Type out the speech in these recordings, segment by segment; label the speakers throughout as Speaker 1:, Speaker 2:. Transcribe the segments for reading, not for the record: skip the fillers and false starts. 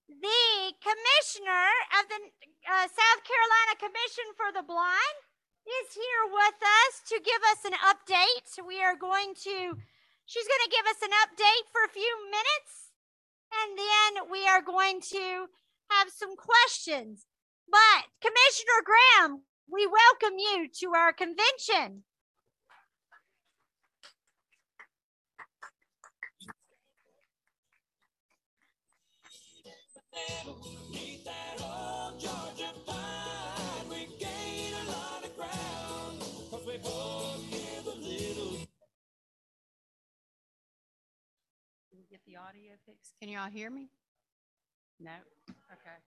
Speaker 1: the commissioner of the South Carolina Commission for the Blind is here with us to give us an update. She's going to give us an update for a few minutes, and then we are going to have some questions. But Commissioner Graham, we welcome you to our convention.
Speaker 2: Get the audio fixed. Can y'all hear me? No? Okay.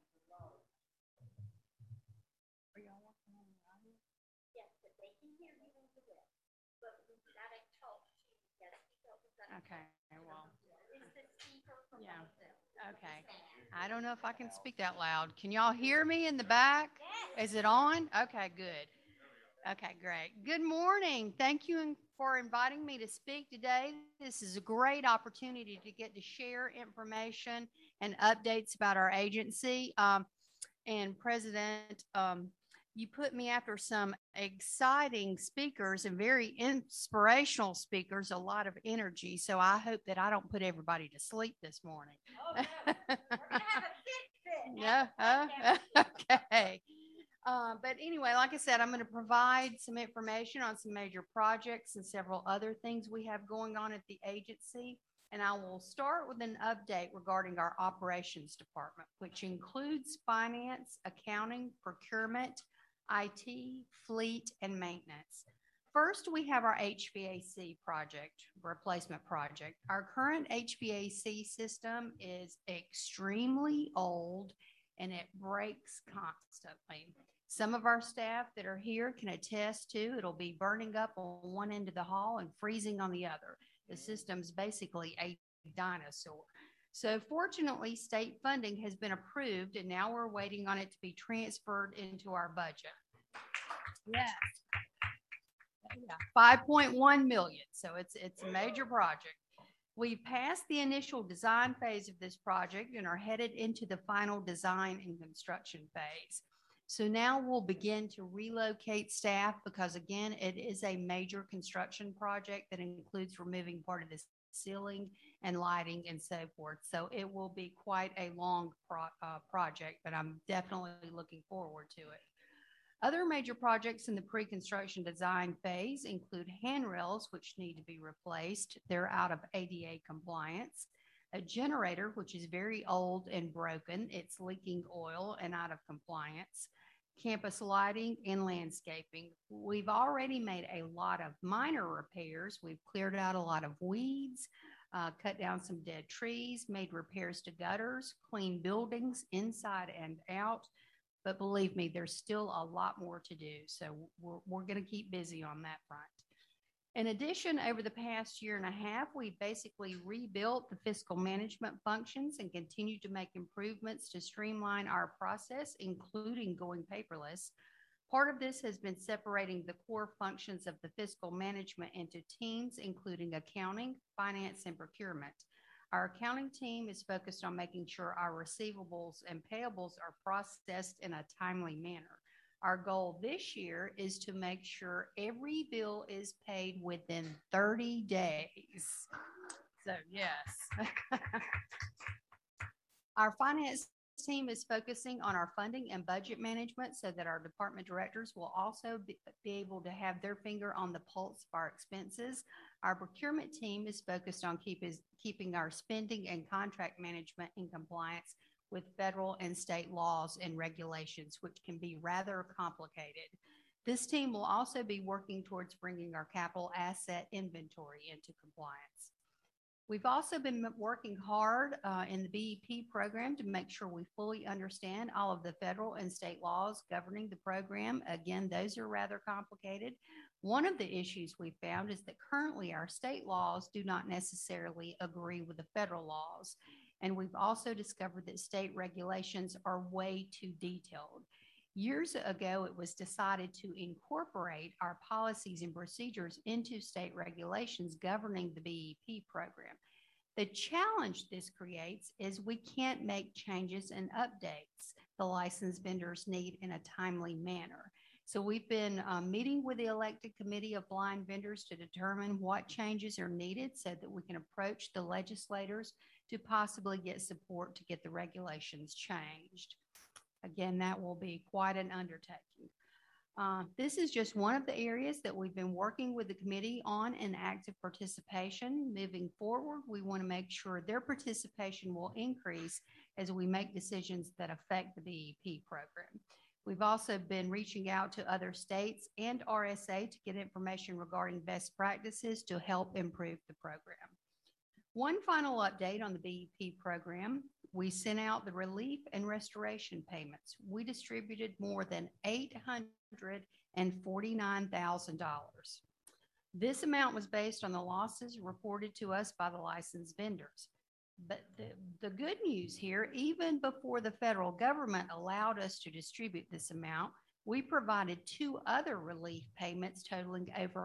Speaker 2: Are y'all working on the audio?
Speaker 1: Yes, but they can hear you over there. But we gotta talk to you.
Speaker 2: Okay, well. Yeah. Okay. I don't know if I can speak that loud. Can y'all hear me in the back? Is it on? Okay, good. Okay, great. Good morning. Thank you for inviting me to speak today. This is a great opportunity to get to share information and updates about our agency. And President, you put me after some exciting speakers and very inspirational speakers, a lot of energy. So I hope that I don't put everybody to sleep this morning.
Speaker 1: Oh, no. We're going to have a fit.
Speaker 2: Yeah. Okay. But anyway, like I said, I'm going to provide some information on some major projects and several other things we have going on at the agency. And I will start with an update regarding our operations department, which includes finance, accounting, procurement, IT, fleet, and maintenance. First, we have our HVAC project, replacement project. Our current HVAC system is extremely old and it breaks constantly. Some of our staff that are here can attest to it'll be burning up on one end of the hall and freezing on the other. The system's basically a dinosaur. So fortunately, state funding has been approved and now we're waiting on it to be transferred into our budget. Yes. Yeah, 5.1 million. So it's a major project. We passed the initial design phase of this project and are headed into the final design and construction phase. So now we'll begin to relocate staff because again, it is a major construction project that includes removing part of the ceiling and lighting and so forth. So it will be quite a long project, but I'm definitely looking forward to it. Other major projects in the pre-construction design phase include handrails, which need to be replaced. They're out of ADA compliance. A generator, which is very old and broken. It's leaking oil and out of compliance. Campus lighting and landscaping. We've already made a lot of minor repairs. We've cleared out a lot of weeds, cut down some dead trees, made repairs to gutters, cleaned buildings inside and out. But believe me, there's still a lot more to do. So we're going to keep busy on that front. In addition, over the past year and a half, we basically rebuilt the fiscal management functions and continue to make improvements to streamline our process, including going paperless. Part of this has been separating the core functions of the fiscal management into teams, including accounting, finance, and procurement. Our accounting team is focused on making sure our receivables and payables are processed in a timely manner. Our goal this year is to make sure every bill is paid within 30 days. So, yes. Our finance team is focusing on our funding and budget management so that our department directors will also be able to have their finger on the pulse of our expenses. Our procurement team is focused on keeping our spending and contract management in compliance with federal and state laws and regulations, which can be rather complicated. This team will also be working towards bringing our capital asset inventory into compliance. We've also been working hard in the BEP program to make sure we fully understand all of the federal and state laws governing the program. Again, those are rather complicated. One of the issues we found is that currently our state laws do not necessarily agree with the federal laws. And we've also discovered that state regulations are way too detailed. Years ago, it was decided to incorporate our policies and procedures into state regulations governing the BEP program. The challenge this creates is we can't make changes and updates the licensed vendors need in a timely manner. So we've been meeting with the elected committee of blind vendors to determine what changes are needed so that we can approach the legislators to possibly get support to get the regulations changed. Again, that will be quite an undertaking. This is just one of the areas that we've been working with the committee on in active participation. Moving forward, we want to make sure their participation will increase as we make decisions that affect the BEP program. We've also been reaching out to other states and RSA to get information regarding best practices to help improve the program. One final update on the BEP program. We sent out the relief and restoration payments. We distributed more than $849,000. This amount was based on the losses reported to us by the licensed vendors. But the good news here, even before the federal government allowed us to distribute this amount, we provided 2 other relief payments totaling over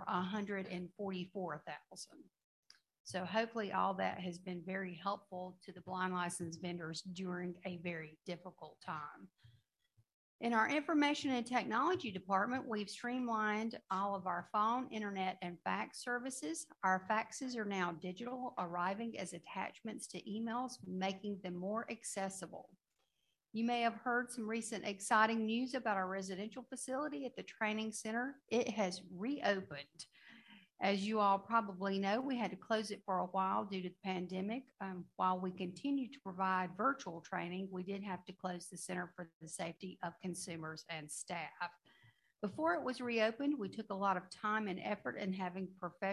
Speaker 2: $144,000. So hopefully all that has been very helpful to the blind license vendors during a very difficult time. In our information and technology department, we've streamlined all of our phone, internet, and fax services. Our faxes are now digital, arriving as attachments to emails, making them more accessible. You may have heard some recent exciting news about our residential facility at the training center. It has reopened. As you all probably know, we had to close it for a while due to the pandemic. While we continue to provide virtual training, we did have to close the center for the safety of consumers and staff. Before it was reopened, we took a lot of time and effort in having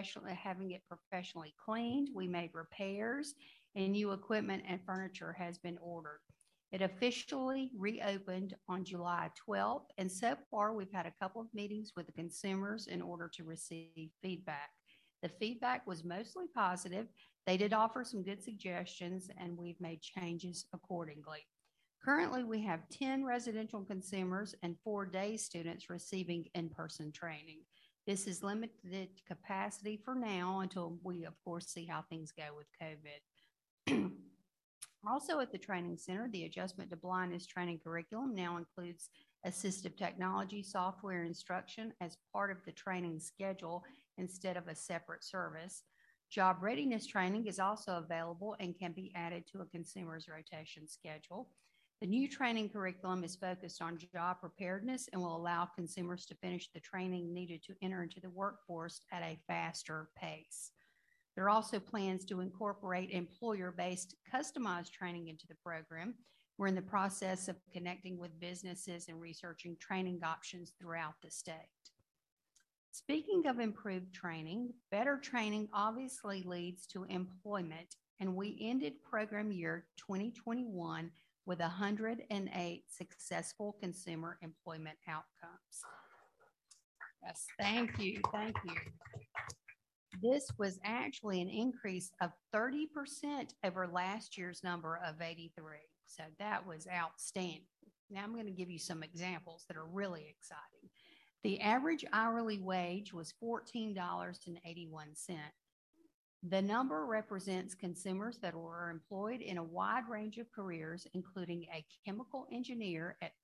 Speaker 2: it professionally cleaned. We made repairs, and new equipment and furniture has been ordered. It officially reopened on July 12th, and so far we've had a couple of meetings with the consumers in order to receive feedback. The feedback was mostly positive. They did offer some good suggestions, and we've made changes accordingly. Currently, we have 10 residential consumers and 4 day students receiving in-person training. This is limited capacity for now until we, of course, see how things go with COVID. Also at the training center, the Adjustment to Blindness training curriculum now includes assistive technology software instruction as part of the training schedule instead of a separate service. Job readiness training is also available and can be added to a consumer's rotation schedule. The new training curriculum is focused on job preparedness and will allow consumers to finish the training needed to enter into the workforce at a faster pace. There are also plans to incorporate employer-based customized training into the program. We're in the process of connecting with businesses and researching training options throughout the state. Speaking of improved training, better training obviously leads to employment, and we ended program year 2021 with 108 successful consumer employment outcomes. Yes, thank you, thank you. This was actually an increase of 30% over last year's number of 83. So that was outstanding. Now I'm going to give you some examples that are really exciting. The average hourly wage was $14.81. The number represents consumers that were employed in a wide range of careers, including a chemical engineer at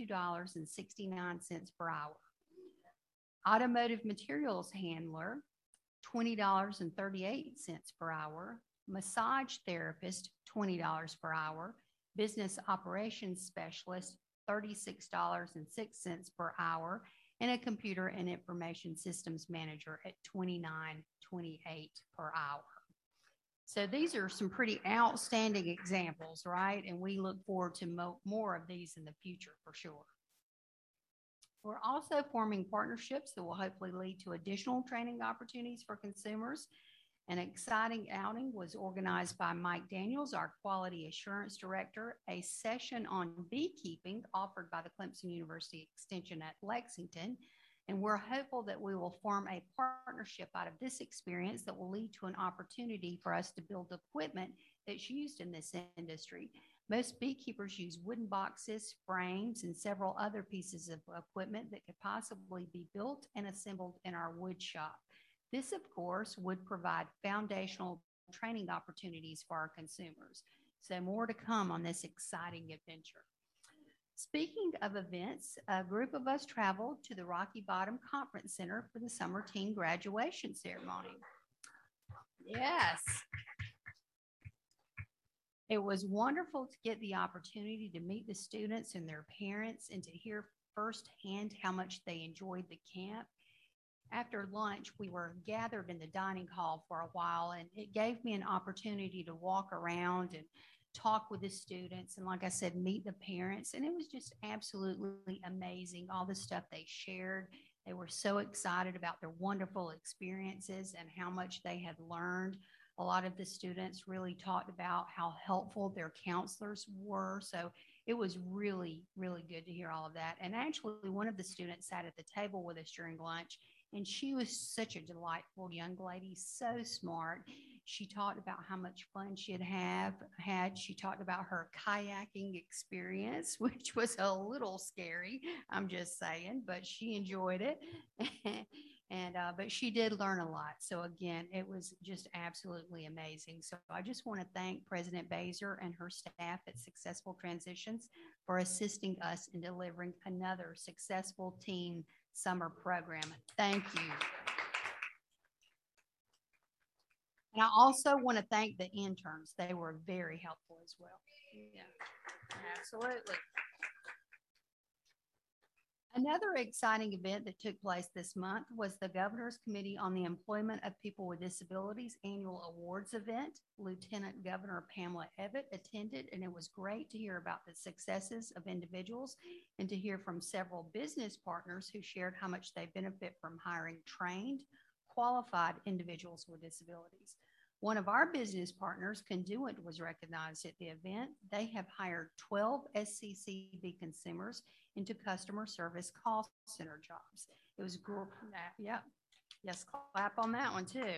Speaker 2: $32.69 per hour, automotive materials handler, $20.38 per hour, massage therapist, $20 per hour, business operations specialist, $36.06 per hour, and a computer and information systems manager at $29.28 per hour. So these are some pretty outstanding examples, right? And we look forward to more of these in the future for sure. We're also forming partnerships that will hopefully lead to additional training opportunities for consumers. An exciting outing was organized by Mike Daniels, our Quality Assurance Director, a session on beekeeping offered by the Clemson University Extension at Lexington. And we're hopeful that we will form a partnership out of this experience that will lead to an opportunity for us to build equipment that's used in this industry. Most beekeepers use wooden boxes, frames, and several other pieces of equipment that could possibly be built and assembled in our wood shop. This, of course, would provide foundational training opportunities for our consumers. So more to come on this exciting adventure. Speaking of events, a group of us traveled to the Rocky Bottom Conference Center for the summer teen graduation ceremony. Yes. It was wonderful to get the opportunity to meet the students and their parents and to hear firsthand how much they enjoyed the camp. After lunch, we were gathered in the dining hall for a while, and it gave me an opportunity to walk around and talk with the students. And like I said, meet the parents. And it was just absolutely amazing, all the stuff they shared. They were so excited about their wonderful experiences and how much they had learned. A lot of the students really talked about how helpful their counselors were. So it was really, really good to hear all of that. And actually, one of the students sat at the table with us during lunch, and she was such a delightful young lady, so smart. She talked about how much fun she had. She talked about her kayaking experience, which was a little scary, I'm just saying, but she enjoyed it. But she did learn a lot. So again, it was just absolutely amazing. So I just want to thank President Baser and her staff at Successful Transitions for assisting us in delivering another successful teen summer program. Thank you. And I also want to thank the interns. They were very helpful as well. Yeah, absolutely. Another exciting event that took place this month was the Governor's Committee on the Employment of People with Disabilities annual awards event. Lieutenant Governor Pamela Evatt attended, and it was great to hear about the successes of individuals and to hear from several business partners who shared how much they benefit from hiring trained, qualified individuals with disabilities. One of our business partners, Conduent, was recognized at the event. They have hired 12 SCCB consumers into customer service call center jobs. It was great. Yep. Yes, clap on that one too.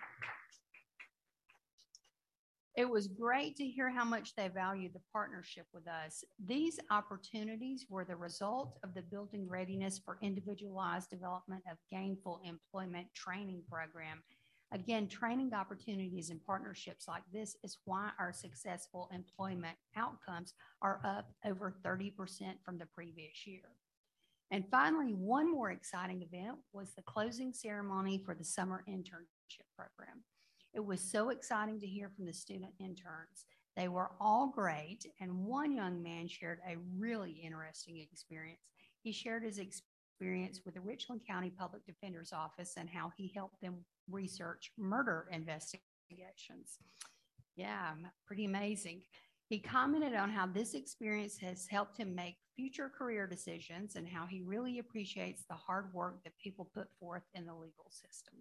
Speaker 2: It was great to hear how much they value the partnership with us. These opportunities were the result of the Building Readiness for Individualized Development of Gainful Employment training program. Again, training opportunities and partnerships like this is why our successful employment outcomes are up over 30% from the previous year. And finally, one more exciting event was the closing ceremony for the summer internship program. It was so exciting to hear from the student interns. They were all great, and one young man shared a really interesting experience. He shared his experience with the Richland County Public Defender's Office and how he helped them research murder investigations. Yeah, pretty amazing. He commented on how this experience has helped him make future career decisions and how he really appreciates the hard work that people put forth in the legal system.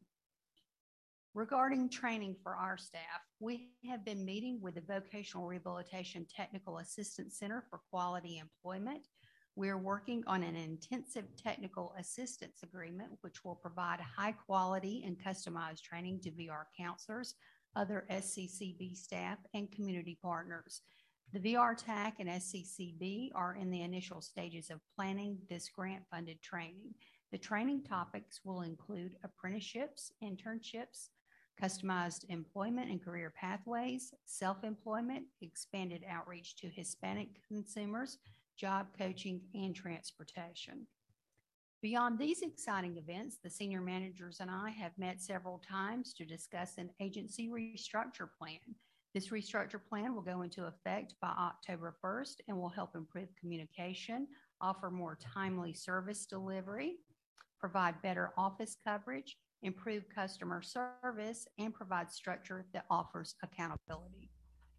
Speaker 2: Regarding training for our staff, we have been meeting with the Vocational Rehabilitation Technical Assistance Center for Quality Employment. We're working on an intensive technical assistance agreement, which will provide high quality and customized training to VR counselors, other SCCB staff, and community partners. The VR TAC and SCCB are in the initial stages of planning this grant-funded training. The training topics will include apprenticeships, internships, customized employment and career pathways, self-employment, expanded outreach to Hispanic consumers, job coaching, and transportation. Beyond these exciting events, the senior managers and I have met several times to discuss an agency restructure plan. This restructure plan will go into effect by October 1st and will help improve communication, offer more timely service delivery, provide better office coverage, improve customer service, and provide structure that offers accountability.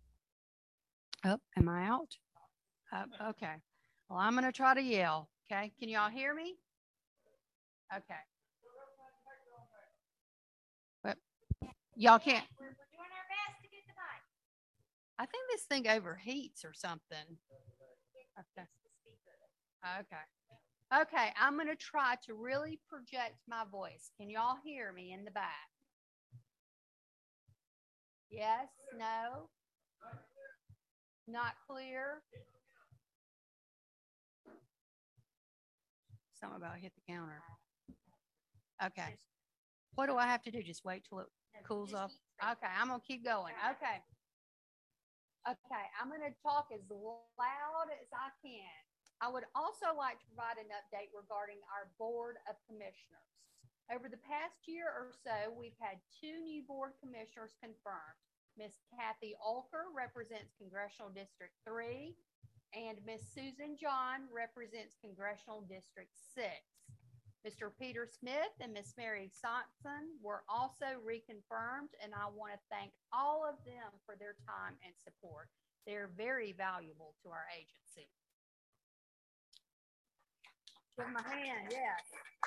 Speaker 2: Oh, am I out? Okay. Well, I'm going to try to yell. Okay. Can y'all hear me? Okay. But y'all can't. We're doing our best to get the mic. I think this thing overheats or something. Okay. Okay. Okay, I'm going to try to really project my voice. Can y'all hear me in the back? Yes? No? Not clear? Something about hit the counter. Okay. What do I have to do? Just wait till it Cools off. Okay, I'm gonna keep going. Okay. Okay, I'm gonna talk as loud as I can. I would also like to provide an update regarding our Board of Commissioners. Over the past year or so, we've had 2 new board commissioners confirmed. Miss Kathy Olker represents Congressional District 3, and Miss Susan John represents Congressional District 6. Mr. Peter Smith and Miss Mary Sonson were also reconfirmed, and I want to thank all of them for their time and support. They're very valuable to our agency. Give them a hand, yes.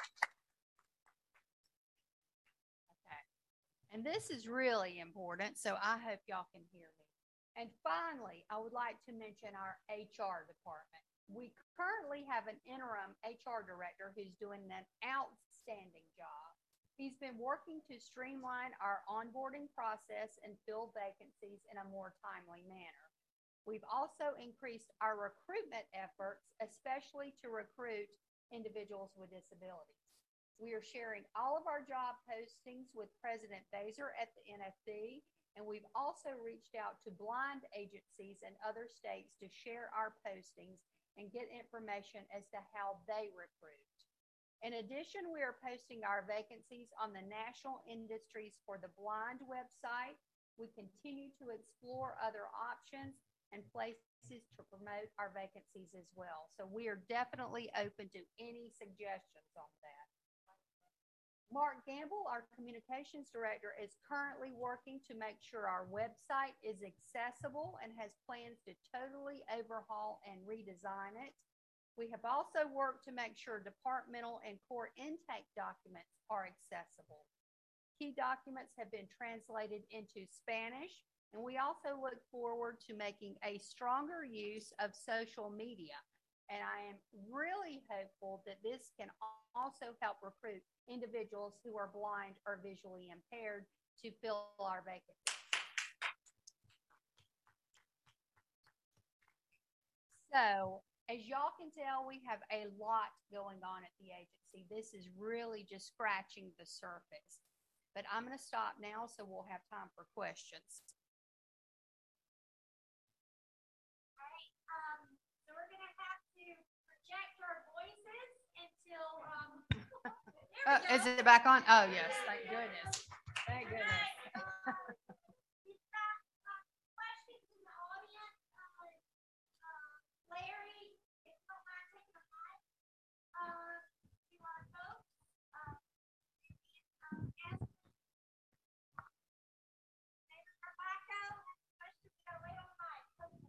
Speaker 2: Okay. And this is really important, so I hope y'all can hear me. And finally, I would like to mention our HR department. We currently have an interim HR director who's doing an outstanding job. He's been working to streamline our onboarding process and fill vacancies in a more timely manner. We've also increased our recruitment efforts, especially to recruit individuals with disabilities. We are sharing all of our job postings with President Baser at the NFB, and we've also reached out to blind agencies in other states to share our postings and get information as to how they recruit. In addition, we are posting our vacancies on the National Industries for the Blind website. We continue to explore other options and places to promote our vacancies as well. So we are definitely open to any suggestions on that. Mark Gamble, our communications director, is currently working to make sure our website is accessible and has plans to totally overhaul and redesign it. We have also worked to make sure departmental and core intake documents are accessible. Key documents have been translated into Spanish, and we also look forward to making a stronger use of social media. And I am really hopeful that this can also help recruit individuals who are blind or visually impaired to fill our vacancies. So, as y'all can tell, we have a lot going on at the agency. This is really just scratching the surface. But I'm going to stop now so we'll have time for questions.
Speaker 1: All right. So we're going to have to project our voices until
Speaker 2: Is it back on? Oh, yes. Thank goodness. Thank goodness.
Speaker 1: We've got questions in the audience. Larry, if you don't mind taking a mic to our folks. David Rebecca, question to go right on the mic.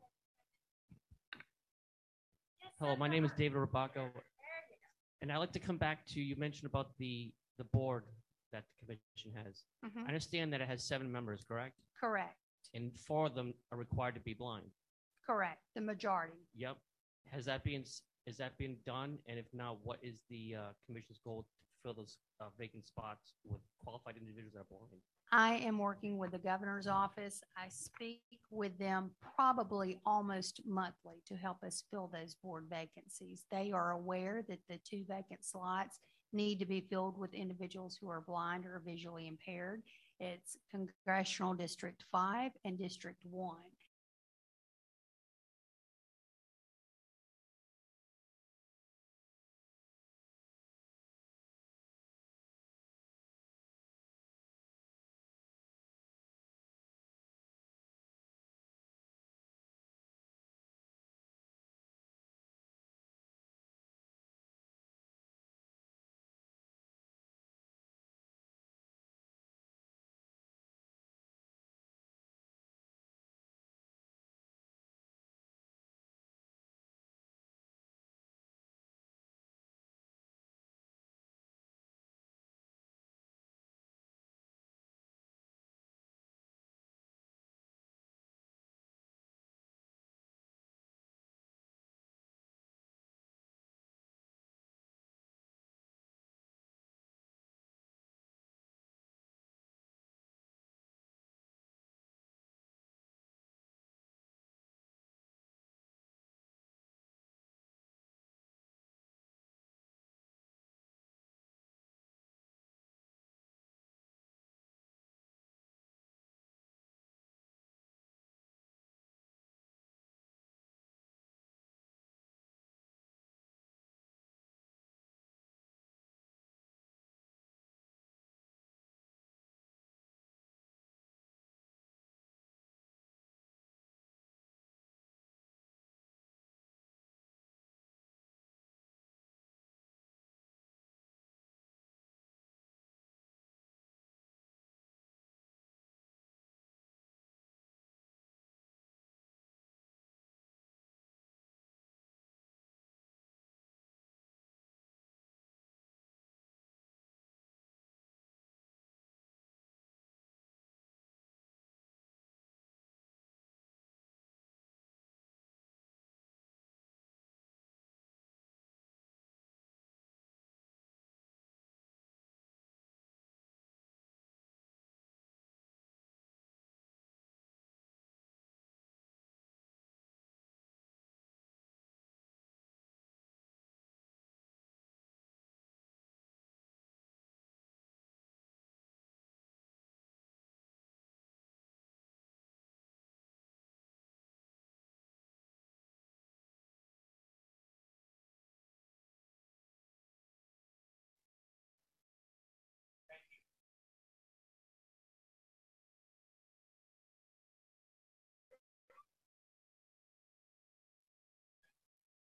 Speaker 3: Hello, my name is David Rabacco, and I'd like to come back to, you mentioned about the board that the commission has. I understand that it has 7 members, correct?
Speaker 2: Correct.
Speaker 3: And 4 of them are required to be blind.
Speaker 2: Correct. The majority.
Speaker 3: Yep. Is that being done? And if not, what is the commission's goal to fill those vacant spots with qualified individuals that are blind?
Speaker 2: I am working with the governor's office. I speak with them probably almost monthly to help us fill those board vacancies. They are aware that the 2 vacant slots need to be filled with individuals who are blind or visually impaired. It's Congressional District 5 and District 1.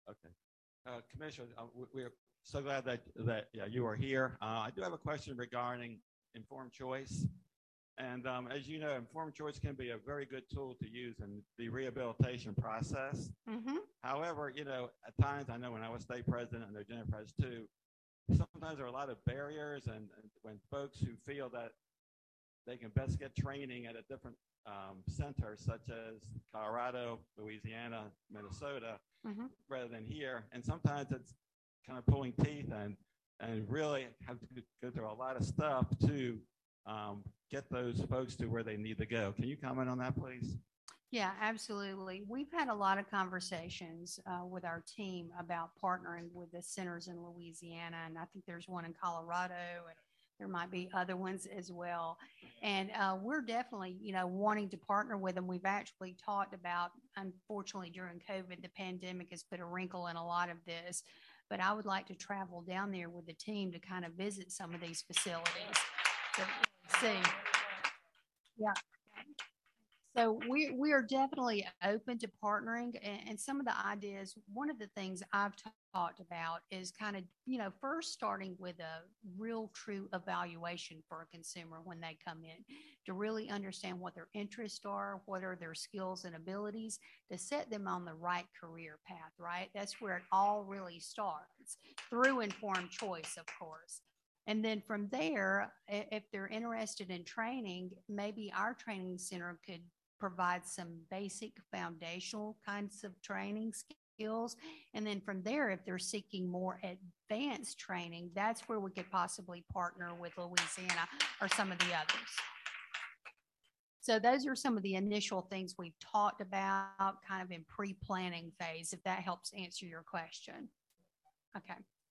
Speaker 4: Okay. Commissioner, we're so glad that yeah, you are here. I do have a question regarding informed choice. And as you know, informed choice can be a very good tool to use in the rehabilitation process.
Speaker 2: Mm-hmm.
Speaker 4: However, you know, at times, I know when I was state president, I know Jennifer has too, sometimes there are a lot of barriers, and when folks who feel that they can best get training at a different center, such as Colorado, Louisiana, Minnesota,
Speaker 2: Mm-hmm.
Speaker 4: rather than here. And sometimes it's kind of pulling teeth and really have to go through a lot of stuff to get those folks to where they need to go. Can you comment on that, please?
Speaker 2: Yeah, absolutely. We've had a lot of conversations with our team about partnering with the centers in Louisiana, and I think there's one in Colorado, and there might be other ones as well. And we're definitely, you know, wanting to partner with them. We've actually talked about, unfortunately, during COVID, the pandemic has put a wrinkle in a lot of this. But I would like to travel down there with the team to kind of visit some of these facilities. See. Yeah. So we are definitely open to partnering, and some of the ideas, one of the things I've talked about is kind of, you know, first starting with a real true evaluation for a consumer when they come in to really understand what their interests are, what are their skills and abilities to set them on the right career path, right? That's where it all really starts through informed choice, of course. And then from there, if they're interested in training, maybe our training center could provide some basic foundational kinds of training skills. And then from there, if they're seeking more advanced training, that's where we could possibly partner with Louisiana or some of the others. So those are some of the initial things we've talked about kind of in pre-planning phase, if that helps answer your question. Okay.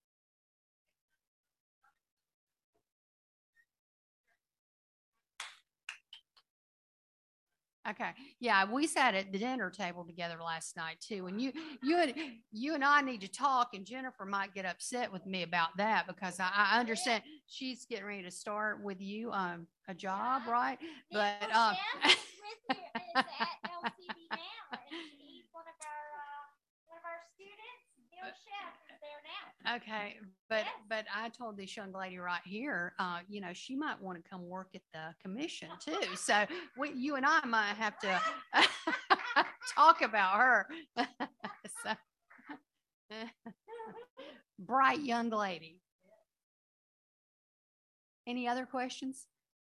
Speaker 2: Okay. Yeah, we sat at the dinner table together last night too. And you and I need to talk, and Jennifer might get upset with me about that because I understand she's getting ready to start with you a job, right? But
Speaker 1: is at LCB now, and he's one of our students. Bill Chef is there now.
Speaker 2: Okay, but I told this young lady right here, you know, she might want to come work at the commission too. So you and I might have to talk about her. So, bright young lady. Any other questions?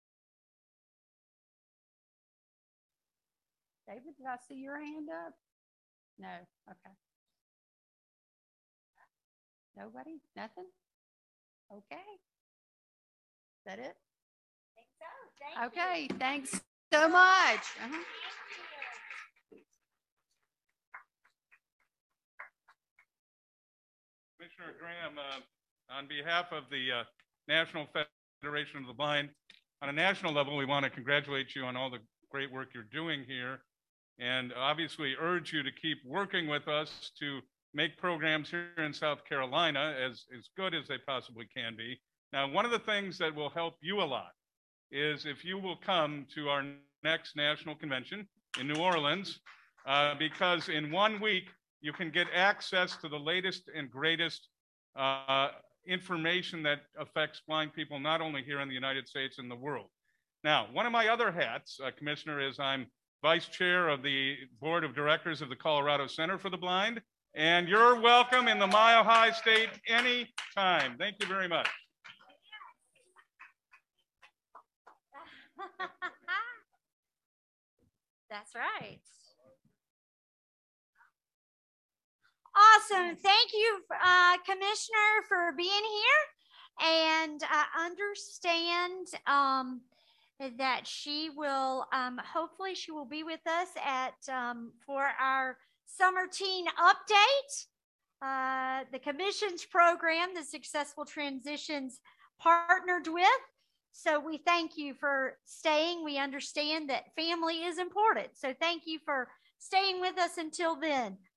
Speaker 2: David, did I see your hand up? No. Okay. Nobody? Nothing? Okay. Is that it?
Speaker 1: I think so.
Speaker 2: Okay. Thanks so much.
Speaker 5: Commissioner Graham, on behalf of the National Federation of the Blind, on a national level, we want to congratulate you on all the great work you're doing here, and obviously urge you to keep working with us to make programs here in South Carolina as good as they possibly can be. Now, one of the things that will help you a lot is if you will come to our next national convention in New Orleans, because in 1 week, you can get access to the latest and greatest information that affects blind people, not only here in the United States and the world. Now, one of my other hats, Commissioner, is I'm Vice Chair of the Board of Directors of the Colorado Center for the Blind, and you're welcome in the Mile High State anytime. Thank you very much.
Speaker 1: That's right. Awesome. Thank you, Commissioner, for being here. And I understand that she will, hopefully she will be with us at for our Summer Teen Update, the Commissions program, the Successful Transitions partnered with. So we thank you for staying. We understand that family is important. So thank you for staying with us until then.